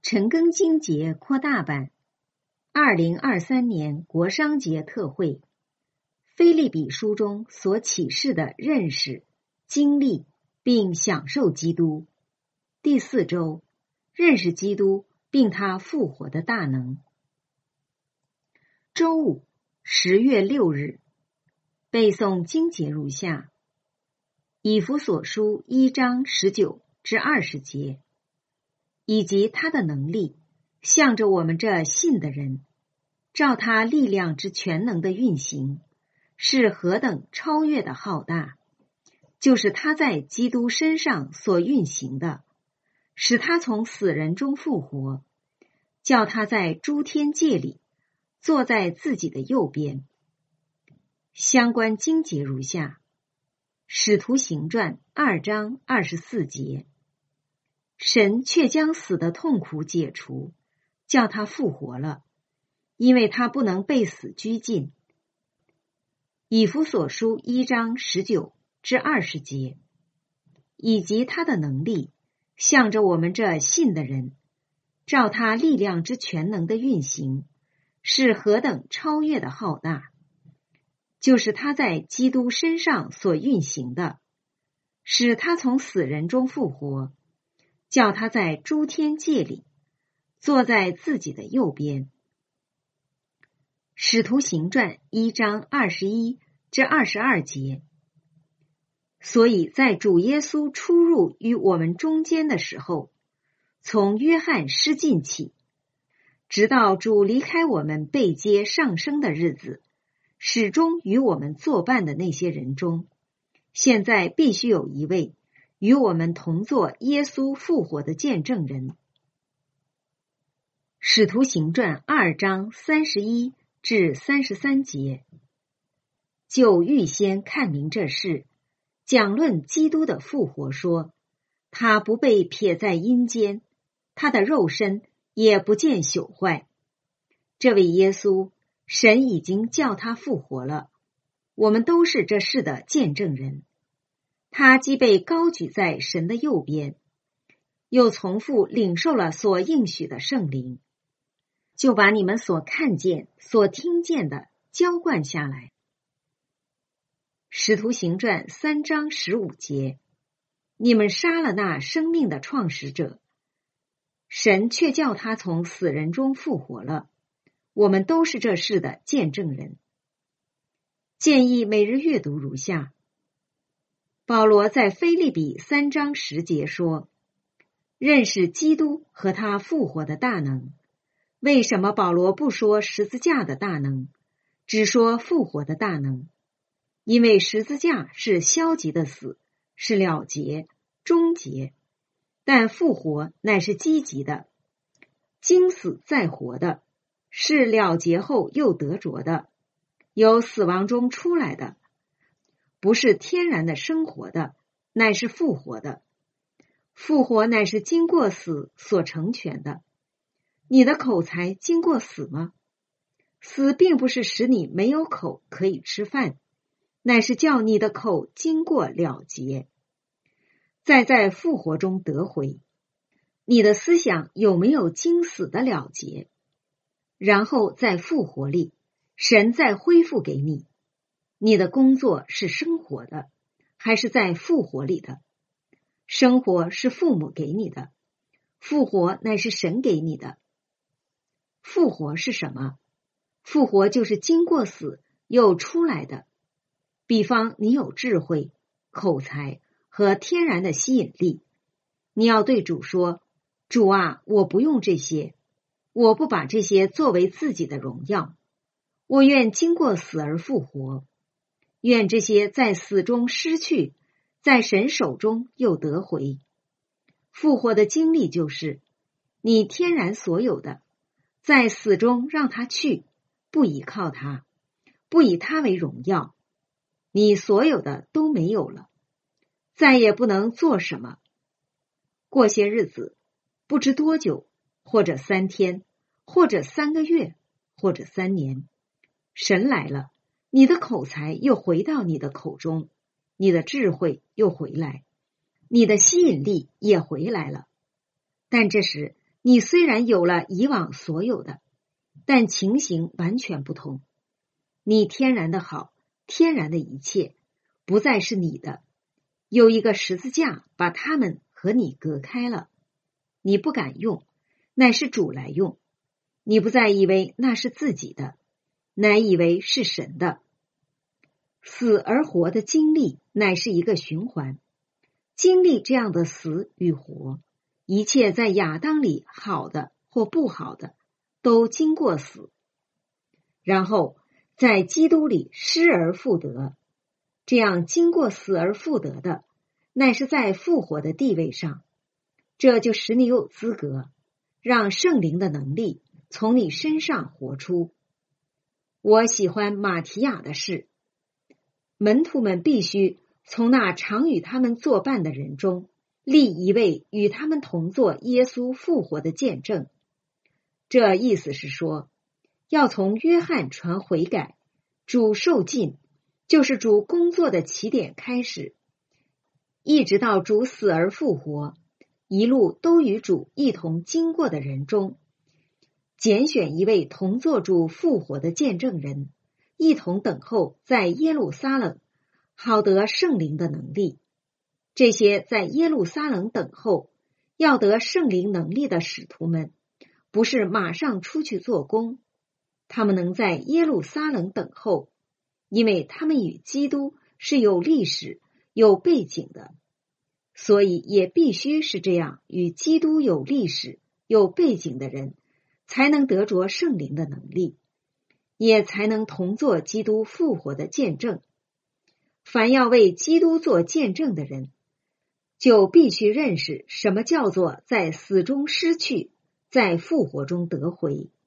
陈庚金节扩大版2023年国商节特会，腓立比书中所启示的认识、经历并享受基督。第4周，认识基督并他复活的大能。周五，10月6日，背诵经节如下：以弗所书1章19至20节，以及他的能力，向着我们这信的人，照他力量之全能的运行，是何等超越的浩大，就是他在基督身上所运行的，使他从死人中复活，叫他在诸天界里坐在自己的右边。相关经节如下：使徒行传2章24节，神却将死的痛苦解除，叫他复活了，因为他不能被死拘禁。以弗所书1章19至20节，以及他的能力，向着我们这信的人，照他力量之全能的运行，是何等超越的浩大，就是他在基督身上所运行的，使他从死人中复活，叫他在诸天界里坐在自己的右边。使徒行传1章21至22节，所以在主耶稣出入于我们中间的时候，从约翰失禁起，直到主离开我们被接上升的日子，始终与我们作伴的那些人中，现在必须有一位与我们同作耶稣复活的见证人。使徒行传2章31至33节，就预先看明这事，讲论基督的复活说，他不被撇在阴间，他的肉身也不见朽坏。这位耶稣，神已经叫他复活了，我们都是这事的见证人。他既被高举在神的右边，又从父领受了所应许的圣灵，就把你们所看见、所听见的浇灌下来。使徒行传3章15节，你们杀了那生命的创始者，神却叫他从死人中复活了，我们都是这事的见证人。建议每日阅读如下：保罗在腓立比3章10节说，认识基督和他复活的大能。为什么保罗不说十字架的大能，只说复活的大能？因为十字架是消极的死，是了结、终结，但复活乃是积极的，经死再活的，是了结后又得着的，由死亡中出来的，不是天然的生活的，乃是复活的。复活乃是经过死所成全的。你的口才经过死吗？死并不是使你没有口可以吃饭，乃是叫你的口经过了结，再在复活中得回。你的思想有没有经死的了结？然后在复活里，神再恢复给你。你的工作是生活的，还是在复活里的？生活是父母给你的，复活乃是神给你的。复活是什么？复活就是经过死又出来的。比方你有智慧、口才和天然的吸引力，你要对主说，主啊，我不用这些，我不把这些作为自己的荣耀，我愿经过死而复活，愿这些在死中失去，在神手中又得回。复活的经历就是你天然所有的，在死中让他去，不依靠他，不以他为荣耀，你所有的都没有了，再也不能做什么。过些日子，不知多久，或者3天，或者3个月，或者3年，神来了，你的口才又回到你的口中，你的智慧又回来，你的吸引力也回来了。但这时你虽然有了以往所有的，但情形完全不同。你天然的好，天然的一切，不再是你的。有一个十字架把它们和你隔开了，你不敢用，乃是主来用。你不再以为那是自己的，乃以为是神的。死而活的经历乃是一个循环，经历这样的死与活，一切在亚当里好的或不好的，都经过死，然后在基督里失而复得。这样经过死而复得的，乃是在复活的地位上，这就使你有资格让圣灵的能力从你身上活出。我喜欢马提亚的事，门徒们必须从那常与他们作伴的人中立一位与他们同作耶稣复活的见证。这意思是说，要从约翰传悔改，主受尽，就是主工作的起点开始，一直到主死而复活，一路都与主一同经过的人中，拣选一位同作主复活的见证人，一同等候在耶路撒冷，好得圣灵的能力。这些在耶路撒冷等候，要得圣灵能力的使徒们，不是马上出去做工，他们能在耶路撒冷等候，因为他们与基督是有历史、有背景的，所以也必须是这样与基督有历史、有背景的人，才能得着圣灵的能力，也才能同作基督复活的见证。凡要为基督做见证的人，就必须认识什么叫做在死中失去，在复活中得回。